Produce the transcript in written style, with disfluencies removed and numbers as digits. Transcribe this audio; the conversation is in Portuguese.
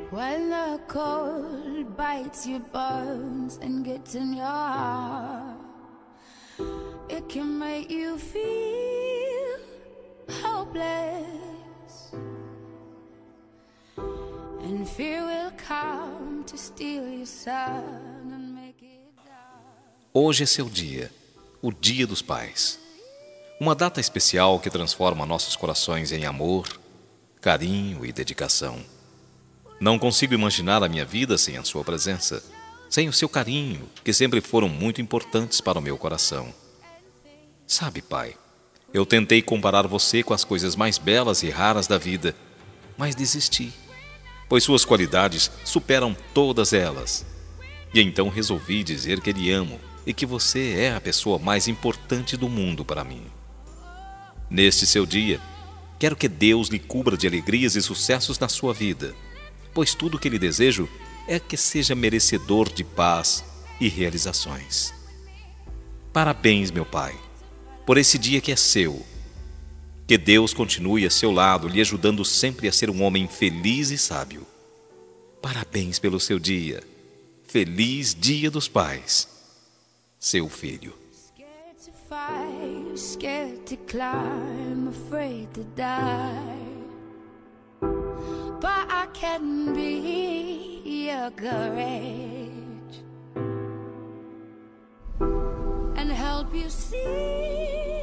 When the cold bites your bones and gets in your heart, it can make you feel hopeless, and fear will come to steal your sun and make it dark. Hoje é seu dia, o Dia dos Pais. Uma data especial que transforma nossos corações em amor, carinho e dedicação. Não consigo imaginar a minha vida sem a sua presença, sem o seu carinho, que sempre foram muito importantes para o meu coração. Sabe, pai, eu tentei comparar você com as coisas mais belas e raras da vida, mas desisti, pois suas qualidades superam todas elas. E então resolvi dizer que lhe amo e que você é a pessoa mais importante do mundo para mim. Neste seu dia, quero que Deus lhe cubra de alegrias e sucessos na sua vida, pois tudo o que lhe desejo é que seja merecedor de paz e realizações. Parabéns, meu pai, por esse dia que é seu. Que Deus continue a seu lado, lhe ajudando sempre a ser um homem feliz e sábio. Parabéns pelo seu dia. Feliz Dia dos Pais. Seu filho. Scared to fight, scared to climb, afraid to die. But I can be your courage and help you see